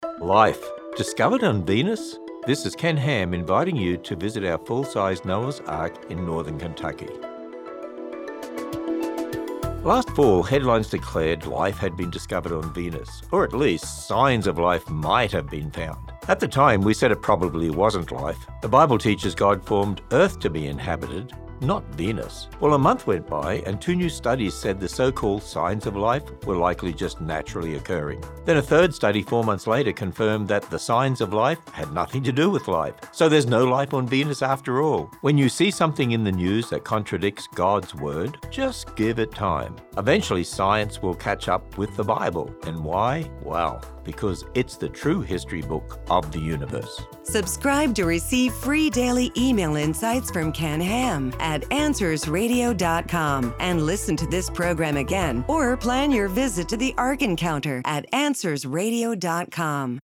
Life discovered on Venus? This is Ken Ham inviting you to visit our full-size Noah's Ark in northern Kentucky. Last fall, headlines declared life had been discovered on Venus, or at least signs of life might have been found. At the time, we said it probably wasn't life. The Bible teaches God formed Earth to be inhabited, not Venus. Well, a month went by and 2 new studies said the so-called signs of life were likely just naturally occurring. Then a third study 4 months later confirmed that the signs of life had nothing to do with life. So there's no life on Venus after all. When you see something in the news that contradicts God's word, just give it time. Eventually, science will catch up with the Bible. And why? Well, because it's the true history book of the universe. Subscribe to receive free daily email insights from Ken Ham at AnswersRadio.com and listen to this program again or plan your visit to the Ark Encounter at AnswersRadio.com.